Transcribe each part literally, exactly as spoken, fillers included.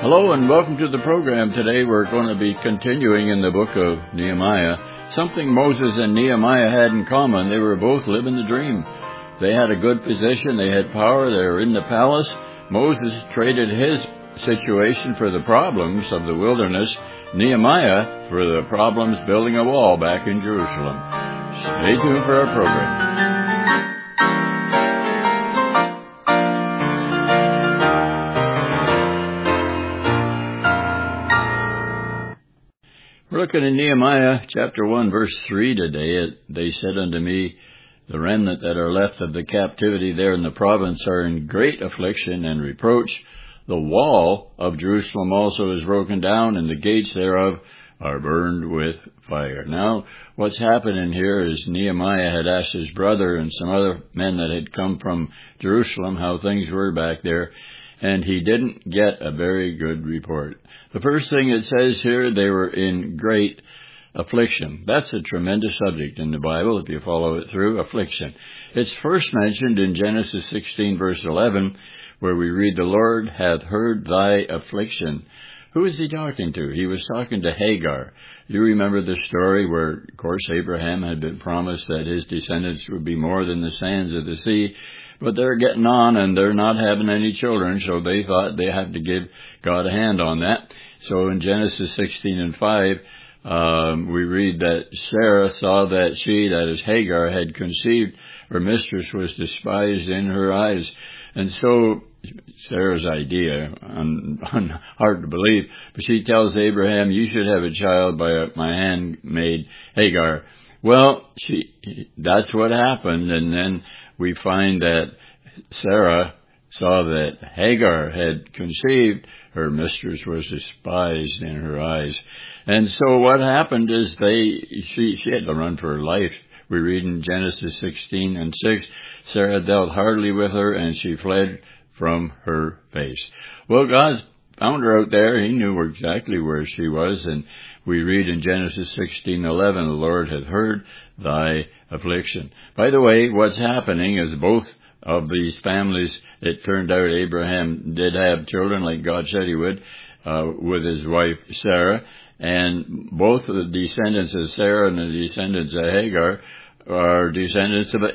Hello and welcome to the program. Today we're going to be continuing in the book of Nehemiah. Something Moses and Nehemiah had in common: they were both living the dream. They had a good position, they had power, they were in the palace. Moses traded his situation for the problems of the wilderness, Nehemiah for the problems building a wall back in Jerusalem. Stay tuned for our program. We're looking at Nehemiah chapter one, verse three today. They said unto me, the remnant that are left of the captivity there in the province are in great affliction and reproach. The wall of Jerusalem also is broken down, and the gates thereof are burned with fire. Now, what's happening here is Nehemiah had asked his brother and some other men that had come from Jerusalem how things were back there, and he didn't get a very good report. The first thing it says here, they were in great affliction. That's a tremendous subject in the Bible, if you follow it through, affliction. It's first mentioned in Genesis sixteen, verse eleven, where we read, the Lord hath heard thy affliction. Who is he talking to? He was talking to Hagar. You remember the story where, of course, Abraham had been promised that his descendants would be more than the sands of the sea. But they're getting on and they're not having any children, so they thought they had to give God a hand on that. So in Genesis sixteen and five, um, we read that Sarah saw that she, that is Hagar, had conceived. Her mistress was despised in her eyes. And so Sarah's idea, un, un, hard to believe, but she tells Abraham, you should have a child by my handmaid Hagar. Well, she, that's what happened, and then we find that Sarah saw that Hagar had conceived. Her mistress was despised in her eyes. And so what happened is they, she, she had to run for her life. We read in Genesis sixteen and six, Sarah dealt hardly with her, and she fled from her face. Well, God found her out there. He knew exactly where she was, and we read in Genesis sixteen eleven, the Lord hath heard thy affliction. By the way, what's happening is both of these families, it turned out Abraham did have children like God said he would, uh, with his wife Sarah, and both of the descendants of Sarah and the descendants of Hagar are descendants of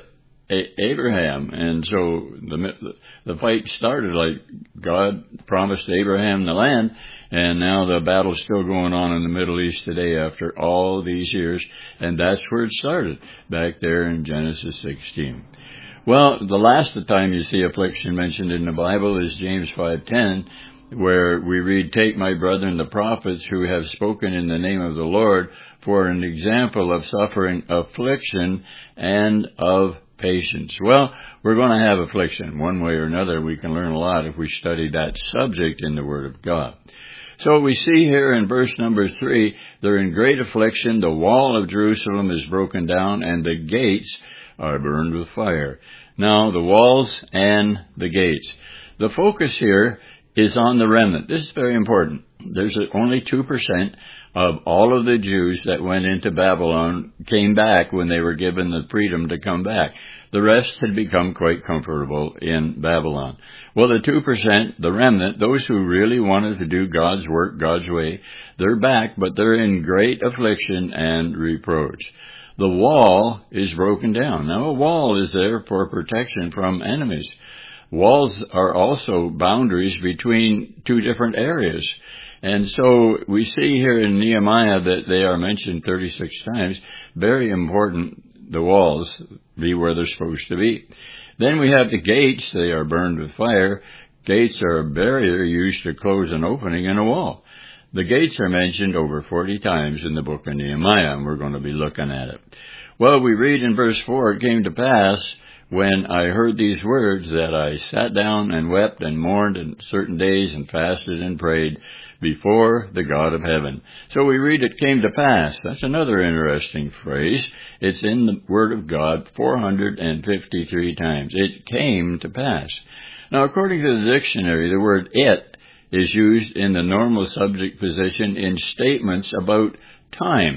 Abraham. And so the the fight started like God promised Abraham the land, and now the battle's still going on in the Middle East today after all these years, and that's where it started, back there in Genesis sixteen. Well, the last time you see affliction mentioned in the Bible is James five ten, where we read, take my brethren the prophets who have spoken in the name of the Lord for an example of suffering, affliction, and of patience. Well, we're going to have affliction. One way or another, we can learn a lot if we study that subject in the Word of God. So we see here in verse number three, they're in great affliction. The wall of Jerusalem is broken down, and the gates are burned with fire. Now, the walls and the gates. The focus here is on the remnant. This is very important. There's only two percent of all of the Jews that went into Babylon came back when they were given the freedom to come back. The rest had become quite comfortable in Babylon. Well, the two percent, the remnant, those who really wanted to do God's work God's way, they're back, but they're in great affliction and reproach. The wall is broken down. Now, a wall is there for protection from enemies. Walls are also boundaries between two different areas. And so we see here in Nehemiah that they are mentioned thirty-six times. Very important, the walls be where they're supposed to be. Then we have the gates. They are burned with fire. Gates are a barrier used to close an opening in a wall. The gates are mentioned over forty times in the book of Nehemiah, and we're going to be looking at it. Well, we read in verse four, it came to pass when I heard these words that I sat down and wept and mourned in certain days and fasted and prayed before the God of heaven. So we read it came to pass. That's another interesting phrase. It's in the Word of God four hundred fifty-three times. It came to pass. Now, according to the dictionary, the word it is used in the normal subject position in statements about time.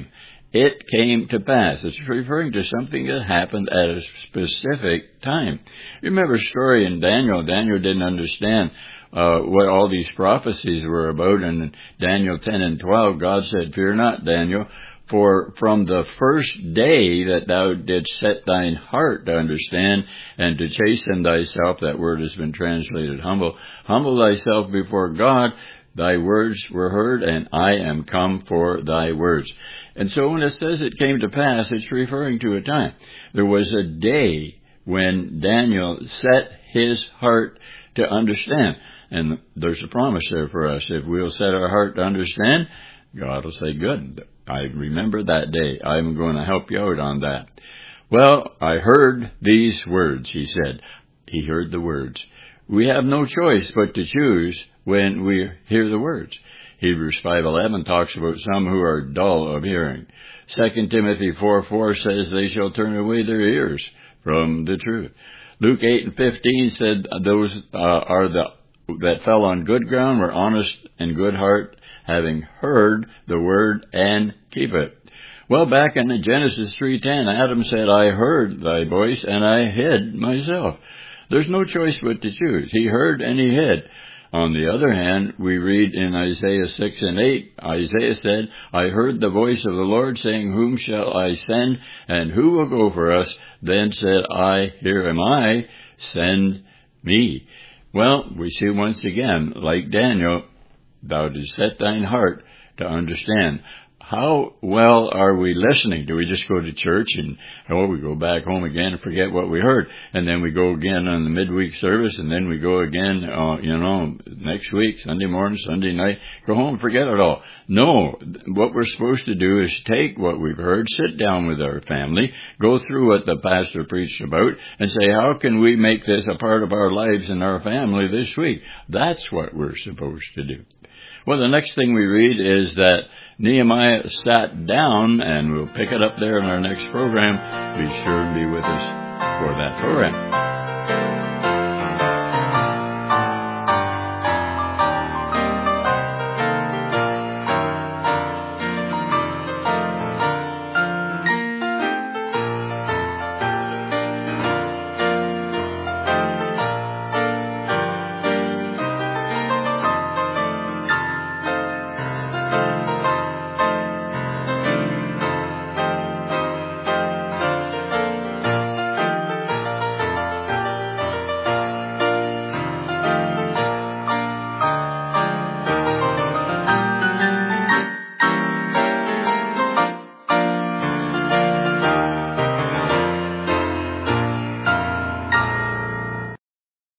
it came to pass. It's referring to something that happened at a specific time. You remember a story in Daniel. Daniel didn't understand uh, what all these prophecies were about. And in Daniel ten and twelve, God said, "Fear not, Daniel, for from the first day that thou didst set thine heart to understand and to chasten thyself," that word has been translated humble, "humble thyself before God, thy words were heard, and I am come for thy words." And so when it says it came to pass, it's referring to a time. There was a day when Daniel set his heart to understand. And there's a promise there for us. If we'll set our heart to understand, God will say, "Good, I remember that day. I'm going to help you out on that." Well, I heard these words, he said. He heard the words. We have no choice but to choose when we hear the words. Hebrews five eleven talks about some who are dull of hearing. Second Timothy four four says they shall turn away their ears from the truth. Luke eight and fifteen said those uh, are the that fell on good ground were honest and good heart, having heard the word and keep it. Well, back in Genesis three ten, Adam said, "I heard thy voice and I hid myself." There's no choice but to choose. He heard and he hid. On the other hand, we read in Isaiah six and eight, Isaiah said, "I heard the voice of the Lord saying, Whom shall I send, and who will go for us? Then said I, Here am I, send me." Well, we see once again, like Daniel, thou didst set thine heart to understand. How well are we listening? Do we just go to church and, oh, we go back home again and forget what we heard? And then we go again on the midweek service, and then we go again, uh, you know, next week, Sunday morning, Sunday night, go home and forget it all. No, what we're supposed to do is take what we've heard, sit down with our family, go through what the pastor preached about, and say, how can we make this a part of our lives and our family this week? That's what we're supposed to do. Well, the next thing we read is that Nehemiah sat down, and we'll pick it up there in our next program. Be sure to be with us for that program.